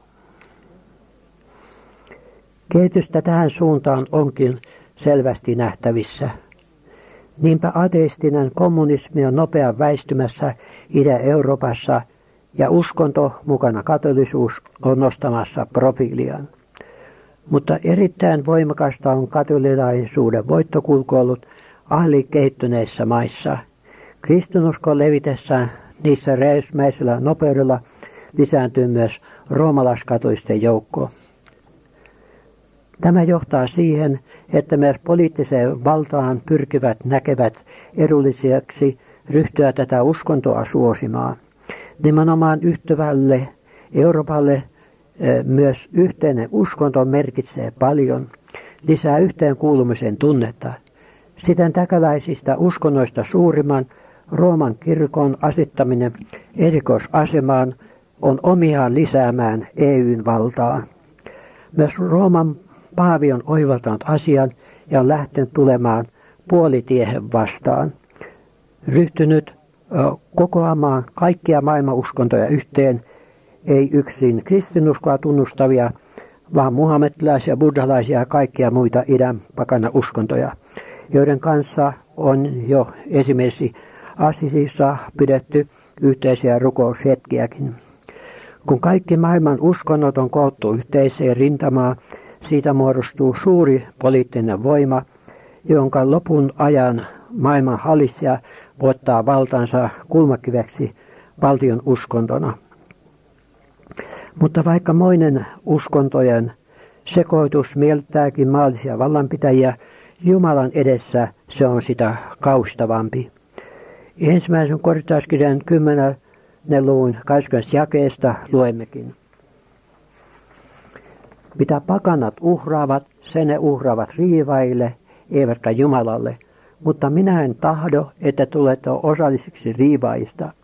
Kehitystä tähän suuntaan onkin selvästi nähtävissä. Niinpä ateistinen kommunismi on nopea väistymässä Itä-Euroopassa ja uskonto, mukana katolisuus, on nostamassa profiiliaan. Mutta erittäin voimakasta on katolilaisuuden voittokulku ollut ahlikehittyneissä maissa. Kristinuskon levitessään niissä räjähdysmäisellä nopeudella lisääntyy myös roomalaiskatolisten joukko. Tämä johtaa siihen, että myös poliittiseen valtaan pyrkivät näkevät edulliseksi ryhtyä tätä uskontoa suosimaan. Nimenomaan yhtyvälle Euroopalle myös yhteinen uskonto merkitsee paljon, lisää yhteenkuulumisen tunnetta. Siten täkäläisistä uskonnoista suurimman Rooman kirkon asettaminen erikoisasemaan on omiaan lisäämään EUn valtaa. Myös Rooman paavi on oivaltanut asian ja on lähtenyt tulemaan puolitiehen vastaan. Ryhtynyt kokoamaan kaikkia maailman uskontoja yhteen, ei yksin kristinuskoa tunnustavia, vaan muhammedilaisia, buddhalaisia ja kaikkia muita idän pakana uskontoja, joiden kanssa on jo esimerkiksi Assisissa pidetty yhteisiä rukoushetkiäkin. Kun kaikki maailman uskonnot on koottu yhteiseen rintamaan, siitä muodostuu suuri poliittinen voima, jonka lopun ajan maailman hallitsija ottaa valtansa kulmakiveksi valtion uskontona. Mutta vaikka moinen uskontojen sekoitus mieltääkin maallisia vallanpitäjiä, Jumalan edessä se on sitä kauhistavampi. Ensimmäisen Korintalaiskirjan 10. luvun 20. jakeesta luemmekin. Mitä pakanat uhraavat, sen ne uhraavat riivaille, eivätkä Jumalalle. Mutta minä en tahdo, että tulette osallisiksi riivaista.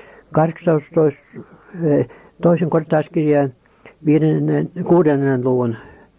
2. Korintalaiskirjan 6. luvun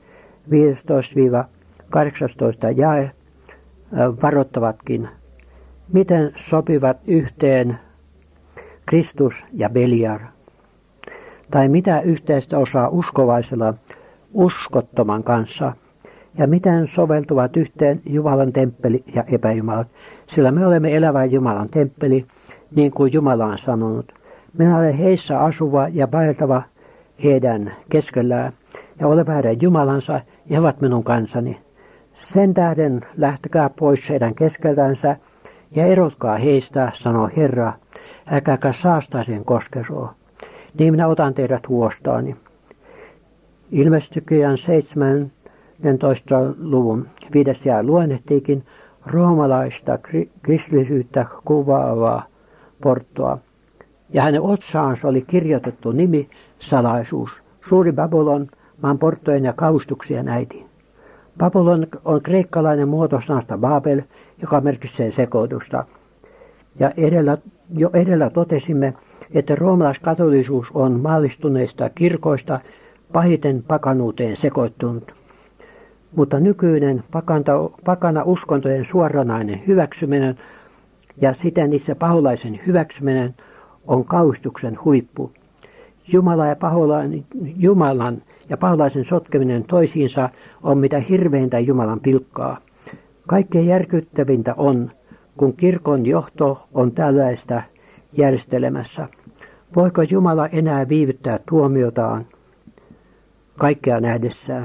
15-18 jae varoittavatkin, miten sopivat yhteen Kristus ja Beliar. Tai mitä yhteistä osaa uskovaisella uskottoman kanssa. Ja miten soveltuvat yhteen Jumalan temppeli ja epäjumalat. Sillä me olemme elävä Jumalan temppeli, niin kuin Jumala on sanonut. Minä olen heissä asuva ja vaeltava heidän keskellään, ja oleva heidän Jumalansa, ja he ovat minun kansani. Sen tähden lähtekää pois heidän keskeltänsä, ja erotkaa heistä, sanoo Herra, älkääkä saastaisen koskesoo. Niin minä otan teidät huostaani. Ilmestyskirjan 17. luvun 5. jae luonnehtiikin roomalaista kristillisyyttä kuvaavaa Porttoa. Ja hänen otsaansa oli kirjoitettu nimi salaisuus. Suuri Babylon, maan porttojen ja kaustuksien äiti. Babylon on kreikkalainen muoto sanasta Babel, joka merkitsee sekoitusta. Ja jo edellä totesimme, että roomalaiskatolisuus on maallistuneista kirkoista pahiten pakanuuteen sekoittunut. Mutta nykyinen pakana uskontojen suoranainen hyväksyminen ja siten itse paholaisen hyväksyminen on kauhistuksen huippu. Jumalan ja paholaisen sotkeminen toisiinsa on mitä hirveintä Jumalan pilkkaa. Kaikkein järkyttävintä on, kun kirkon johto on tällaista järjestelemässä. Voiko Jumala enää viivyttää tuomiotaan kaikkea nähdessään?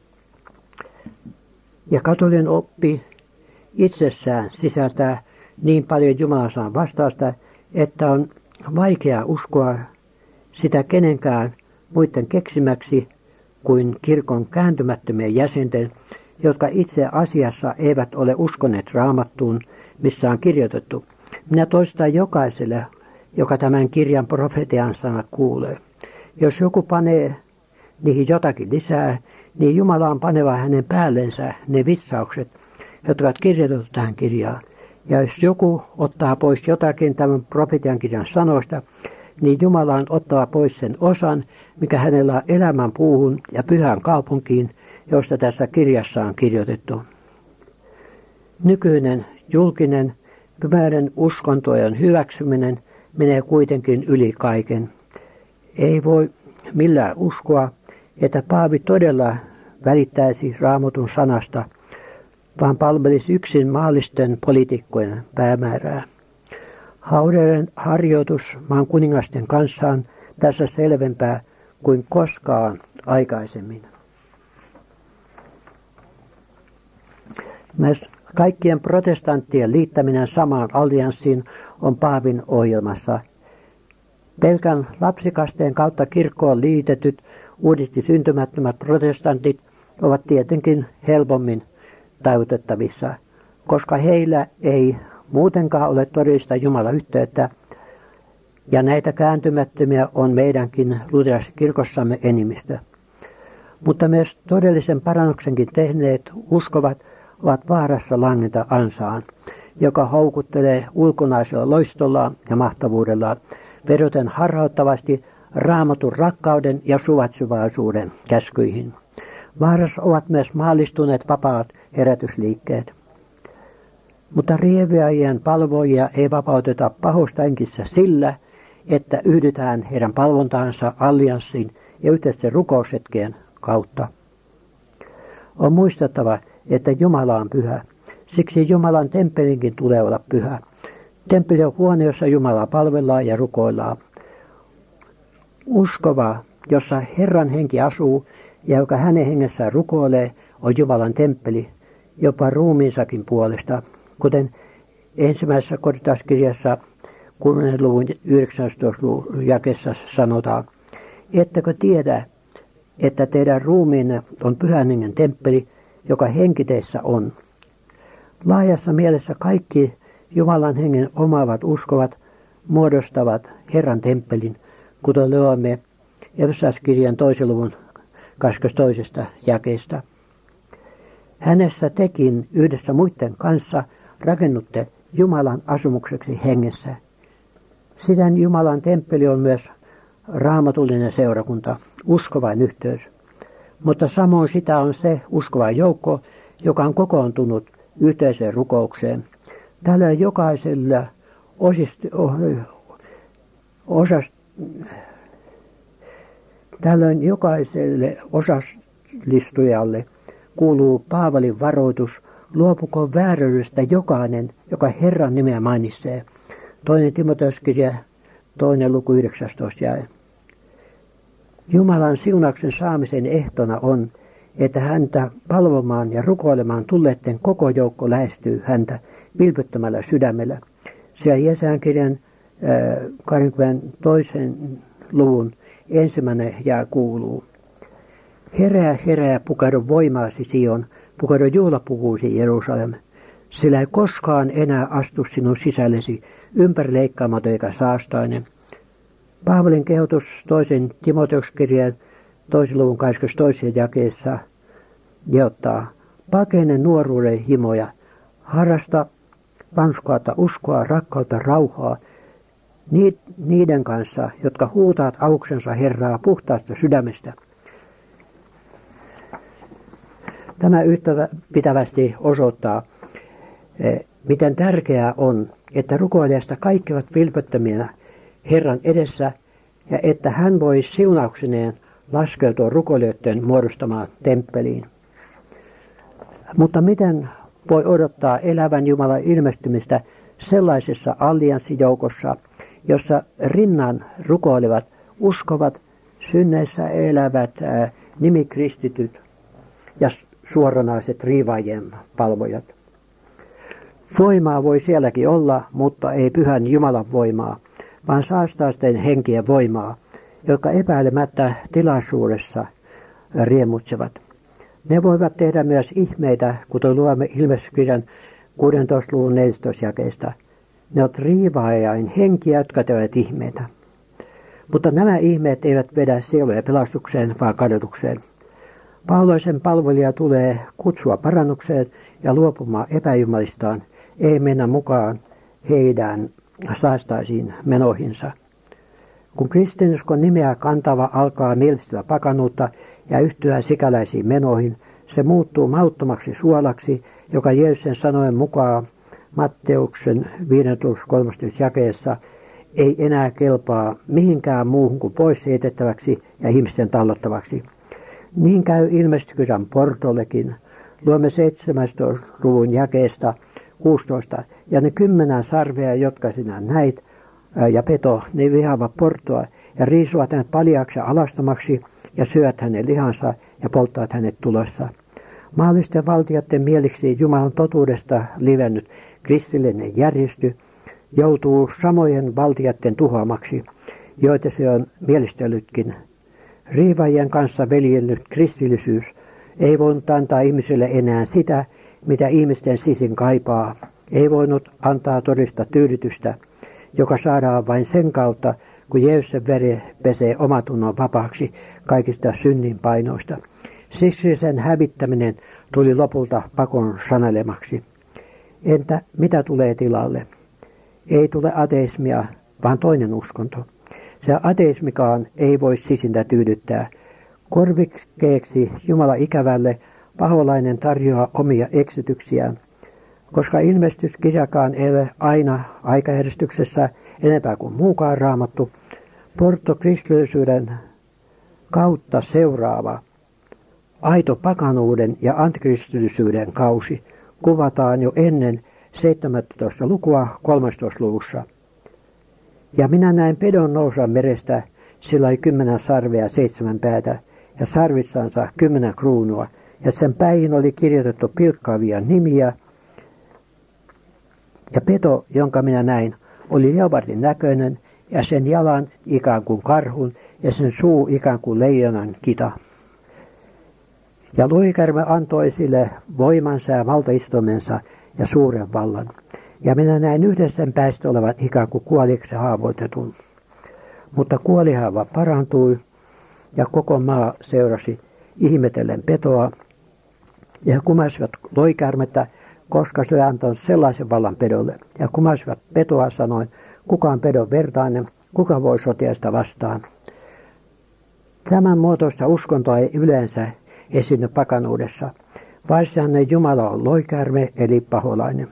Ja katolinen oppi itsessään sisältää niin paljon Jumalan sanan vastausta, että on vaikea uskoa sitä kenenkään muiden keksimäksi kuin kirkon kääntymättömien jäsenten, jotka itse asiassa eivät ole uskoneet Raamattuun, missä on kirjoitettu. Minä toistan jokaiselle, joka tämän kirjan profetian sanat kuulee. Jos joku panee niihin jotakin lisää, niin Jumala on paneva hänen päällensä ne vitsaukset, jotka on kirjoitettu tähän kirjaan. Ja jos joku ottaa pois jotakin tämän profetian kirjan sanoista, niin Jumala on ottava pois sen osan, mikä hänellä on elämän puuhun ja pyhään kaupunkiin, josta tässä kirjassa on kirjoitettu. Nykyinen julkinen pymäiden uskontojen hyväksyminen menee kuitenkin yli kaiken. Ei voi millään uskoa, että paavi todella välittäisi Raamatun sanasta, vaan palvelisi yksin maallisten poliitikkojen päämäärää. Haudeiden harjoitus maan kuningasten kanssa on tässä selvempää kuin koskaan aikaisemmin. Myös kaikkien protestanttien liittäminen samaan allianssiin on paavin ohjelmassa. Pelkän lapsikasteen kautta kirkkoon liitetyt uudesti syntymättömät protestantit ovat tietenkin helpommin taivutettavissa, koska heillä ei muutenkaan ole todellista Jumalan yhteyttä, ja näitä kääntymättömiä on meidänkin luterilaisessa kirkossamme enemmistö. Mutta myös todellisen parannuksenkin tehneet uskovat ovat vaarassa langeta ansaan, joka houkuttelee ulkonaisella loistollaan ja mahtavuudellaan, vedoten harhauttavasti Raamatun rakkauden ja suvaitsevaisuuden käskyihin. Vaarassa ovat myös maallistuneet vapaat herätysliikkeet. Mutta rieviäjien palvojia ei vapauteta pahosta henkissä sillä, että yhdytään heidän palvontaansa allianssin ja yhteisten rukoushetkien kautta. On muistettava, että Jumala on pyhä. Siksi Jumalan temppelinkin tulee olla pyhä. Temppeli on huone, jossa Jumalaa palvellaan ja rukoillaan. Uskova, jossa Herran henki asuu ja joka hänen hengessään rukoilee, on Jumalan temppeli, jopa ruumiinsakin puolesta, kuten ensimmäisessä korintolaiskirjassa 6. luvun 19. jakeessa sanotaan. Ettekö tiedä, että teidän ruumiinne on pyhän hengen temppeli, joka henki teissä on. Laajassa mielessä kaikki Jumalan hengen omaavat uskovat muodostavat Herran temppelin, kuten luemme Efesolaiskirjan 2. luvun 22. jakeesta. Hänessä tekin yhdessä muiden kanssa rakennutte Jumalan asumukseksi hengessä. Siten Jumalan temppeli on myös raamatullinen seurakunta, uskovain yhteys. Mutta samoin sitä on se uskova joukko, joka on kokoontunut yhteiseen rukoukseen. Tällöin jokaiselle osallistujalle kuuluu Paavalin varoitus, luopukoon vääryydestä jokainen, joka Herran nimeä mainitsee. 2. Timoteuskirja 2. luku 19 jae. Jumalan siunauksen saamisen ehtona on, että häntä palvomaan ja rukoilemaan tulleiden koko joukko lähestyy häntä vilpittömällä sydämellä. Siellä Jesajan kirjan 22. luvun 1. jae kuuluu. Herää, herää, pukaudu voimaasi Sion, pukaudu juhlapukuusi Jerusalem. Sillä ei koskaan enää astu sinun sisällesi ympärileikkaamaton eikä saastainen. Paavalin kehotus 2. Timoteuskirjan 2. luvun 22. jakeessa jeottaa, pakene nuoruuden himoja, harrasta vanhurskautta, uskoa, rakkautta, rauhaa, niiden kanssa, jotka huutavat auksensa Herraa puhtaasta sydämestä. Tämä yhtäpitävästi osoittaa, miten tärkeää on, että rukoilijasta kaikki ovat vilpittömiä Herran edessä ja että hän voi siunauksineen laskeutua rukoilijoiden muodostamaan temppeliin. Mutta miten voi odottaa elävän Jumalan ilmestymistä sellaisessa allianssijoukossa, jossa rinnan rukoilevat, uskovat, synneissä elävät nimikristityt ja suoranaiset riivaajien palvojat. Voimaa voi sielläkin olla, mutta ei pyhän Jumalan voimaa, vaan saastaisten henkien voimaa, jotka epäilemättä tilaisuudessa riemutsevat. Ne voivat tehdä myös ihmeitä, kuten luemme Ilmestyskirjan 16. luvun 14. jakeesta. Ne ovat riivaajain henkiä, jotka tekevät ihmeitä. Mutta nämä ihmeet eivät vedä sieluja pelastukseen, vaan kadotukseen. Paholaisen palvelija tulee kutsua parannukseen ja luopumaan epäjumalistaan, ei mennä mukaan heidän saastaisiin menoihinsa. Kun kristinuskon nimeä kantava alkaa mielistellä pakanuutta ja yhtyä sikäläisiin menoihin, se muuttuu mauttomaksi suolaksi, joka Jeesuksen sanoen mukaan Matteuksen 15.13. jakeessa ei enää kelpaa mihinkään muuhun kuin pois heitettäväksi ja ihmisten tallottavaksi. Niin käy Ilmestyskirjan Portollekin. Luemme 17. luvun jakeesta 16. Ja ne 10 sarvea, jotka sinä näit, ja peto, ne vihaavat Portoa ja riisuvat hänet paljaaksi alastamaksi ja syövät hänen lihansa ja polttavat hänet tulossa. Maallisten valtioiden mieliksi Jumalan totuudesta livennyt kristillinen järjestö joutuu samojen valtioiden tuhoamaksi, joita se on mielistellytkin. Riivaajien kanssa veljellyt kristillisyys ei voinut antaa ihmiselle enää sitä, mitä ihmisten sisin kaipaa. Ei voinut antaa todista tyydytystä, joka saadaan vain sen kautta, kun Jeesuksen veri pesee omatunnon vapaaksi kaikista synnin painoista. Siksi sen hävittäminen tuli lopulta pakon sanelemaksi. Entä mitä tulee tilalle? Ei tule ateismia, vaan toinen uskonto. Se ateismikaan ei voi sisintä tyydyttää. Korvikkeeksi Jumala ikävälle paholainen tarjoaa omia eksityksiään. Koska ilmestyskirjakaan ei ole aina aikajärjestyksessä enempää kuin muukaan raamattu, portokristillisyyden kautta seuraava aito pakanuuden ja antikristillisyyden kausi kuvataan jo ennen 17. lukua 13. luvussa. Ja minä näin pedon nousta merestä, sillä oli 10 sarvea ja 7 päätä, ja sarvissansa 10 kruunua, ja sen päihin oli kirjoitettu pilkkaavia nimiä. Ja peto, jonka minä näin, oli leopardin näköinen, ja sen jalan ikään kuin karhun, ja sen suu ikään kuin leijonan kita. Ja luikärme antoi sille voimansa ja valtaistumensa ja suuren vallan. Ja minä näin yhdessä sen päästä olevan ikään kuin kuoliksi haavoitetun. Mutta kuolihaava parantui, ja koko maa seurasi ihmetellen petoa, ja kumasivat loikärmettä, koska se antoi sellaisen vallan pedolle. Ja kumasivat petoa sanoen, kuka on pedon vertainen, kuka voi sotia sitä vastaan. Tämän muotoista uskontoa ei yleensä esiinny pakanuudessa. Varsinainen Jumala on loikärme eli paholainen.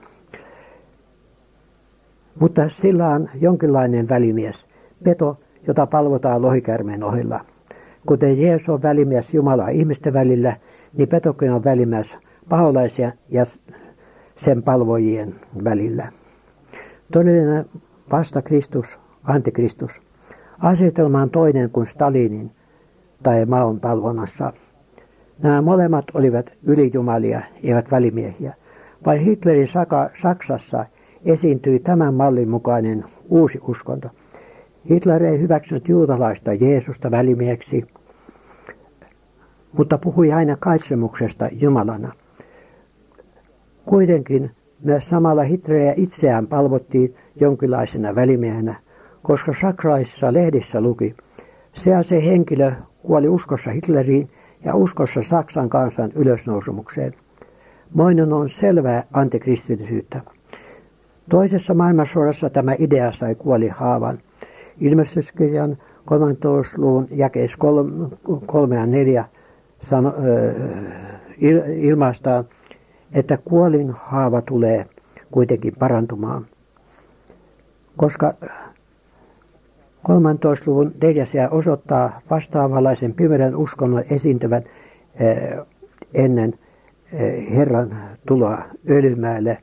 Mutta sillä on jonkinlainen välimies, peto, jota palvotaan lohikärmeen ohella. Kuten Jeesus on välimies Jumalaa ihmisten välillä, niin petokin on välimies paholaisia ja sen palvojien välillä. Todellinen vastakristus, antikristus. Asetelma on toinen kuin Stalinin tai Maon palvonnassa. Nämä molemmat olivat ylijumalia, eivät välimiehiä. Vain Hitlerin Saksassa esiintyi tämän mallin mukainen uusi uskonto. Hitler ei hyväksynyt juutalaista Jeesusta välimieheksi, mutta puhui aina kaitsemuksesta Jumalana. Kuitenkin myös samalla Hitleriä itseään palvottiin jonkinlaisena välimiehenä, koska saksalaisissa lehdissä luki, se henkilö kuoli uskossa Hitleriin ja uskossa Saksan kansan ylösnousumukseen. Moinen on selvää antikristillisyyttä. Toisessa maailmansodassa tämä idea sai kuolihaavan. Ilmestyskirjan 13. luvun jakeissa 3 ja 4 ilmaistaan, että kuolinhaava tulee kuitenkin parantumaan. Koska 13. luvun 4. jae osoittaa vastaavanlaisen pimeän uskonnon esiintyvän ennen Herran tuloa Öljymäelle.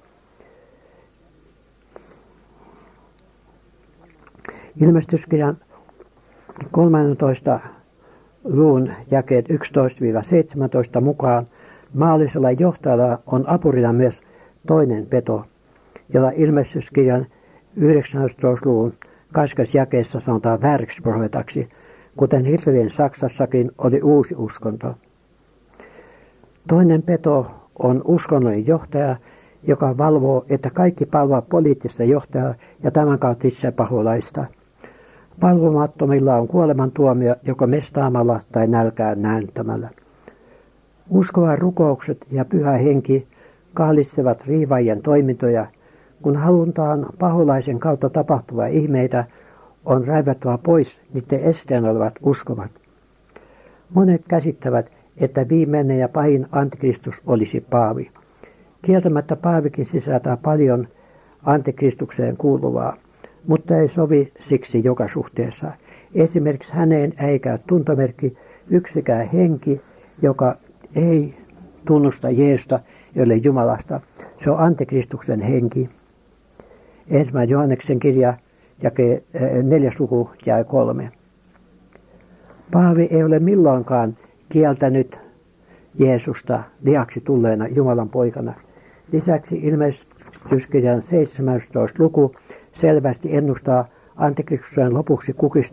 Ilmestyskirjan 13. luvun jakeet 11-17 mukaan maallisella johtajalla on apurina myös toinen peto, jolla ilmestyskirjan 19. luvun 20. jakeessa sanotaan vääräksi profeetaksi, kuten Hitlerin Saksassakin oli uusi uskonto. Toinen peto on uskonnollinen johtaja, joka valvoo, että kaikki palvovat poliittista johtajaa ja tämän kautta itse paholaista. Palvomattomilla on kuolemantuomio joko mestaamalla tai nälkään nääntämällä. Uskovan rukoukset ja pyhä henki kahlitsevat riivaajien toimintoja, kun haluntaan paholaisen kautta tapahtuvia ihmeitä, on raivattava pois niiden esteen olevat uskovat. Monet käsittävät, että viimeinen ja pahin antikristus olisi Paavi. Kieltämättä Paavikin sisältää paljon antikristukseen kuuluvaa, mutta ei sovi siksi joka suhteessa. Esimerkiksi häneen ei käy tuntomerkki yksikään henki, joka ei tunnusta Jeesusta, jolle Jumalasta. Se on antikristuksen henki. 1. Johanneksen kirja, 4. luku, jae 3. Paavi ei ole milloinkaan kieltänyt Jeesusta lihaksi tulleena Jumalan poikana. Lisäksi ilmestyskirjan 17. luku selvästi ennustaa antikristuksen lopuksi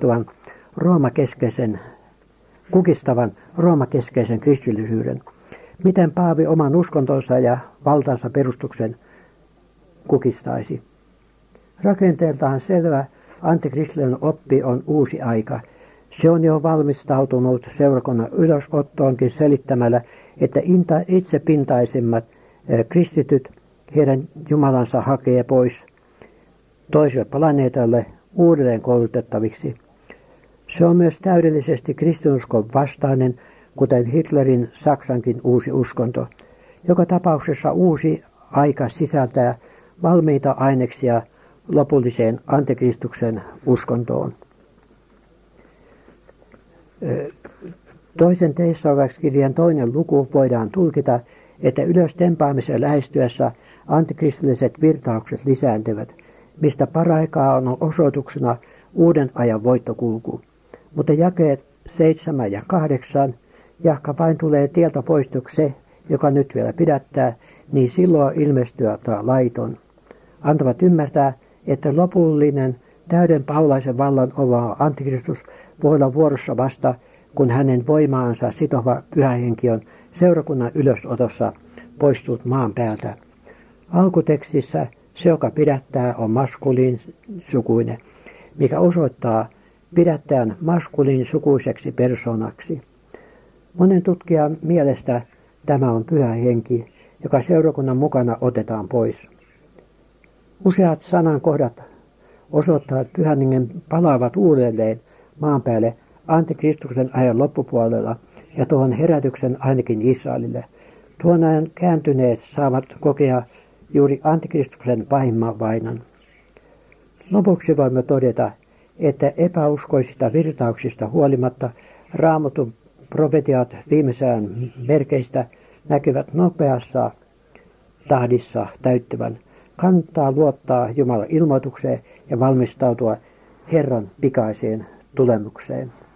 kukistavan roomakeskeisen kristillisyyden. Miten Paavi oman uskontonsa ja valtansa perustuksen kukistaisi? Rakenteeltaan selvä antikristillinen oppi on uusi aika. Se on jo valmistautunut seurakunnan ylösottoonkin selittämällä, että itsepintaisimmat kristityt heidän Jumalansa hakee pois toiselle planeetalle uudelleen koulutettaviksi. Se on myös täydellisesti kristinuskon vastainen, kuten Hitlerin Saksankin uusi uskonto. Joka tapauksessa uusi aika sisältää valmiita aineksia lopulliseen antikristuksen uskontoon. Toisen Tessalonikalaiskirjan 2. luku voidaan tulkita, että ylöstempaamisen lähestyessä antikristilliset virtaukset lisääntyvät, mistä paraikaa on osoituksena uuden ajan voittokulku. Mutta jakeet 7 ja 8, jahka vain tulee tieltä poistuksi se, joka nyt vielä pidättää, niin silloin ilmestyy laiton. Antavat ymmärtää, että lopullinen täyden paholaisen vallan omaa antikristus voi olla vuorossa vasta, kun hänen voimaansa sitova pyhähenki on seurakunnan ylösotossa poistunut maan päältä. Alkutekstissä se, joka pidättää, on maskuliinisukuinen, mikä osoittaa pidättäjän maskuliinisukuiseksi persoonaksi. Monen tutkijan mielestä tämä on pyhä henki, joka seurakunnan mukana otetaan pois. Useat sanankohdat osoittavat pyhän hengen palaavat uudelleen maan päälle antikristuksen ajan loppupuolella ja tuohon herätyksen ainakin Israelille. Tuon ajan kääntyneet saavat kokea juuri antikristuksen pahimman vainon. Lopuksi voimme todeta, että epäuskoisista virtauksista huolimatta Raamatun profetiat viimeisään merkeistä näkyvät nopeassa tahdissa täyttyvän. Kannattaa luottaa Jumalan ilmoitukseen ja valmistautua Herran pikaiseen tulemukseen.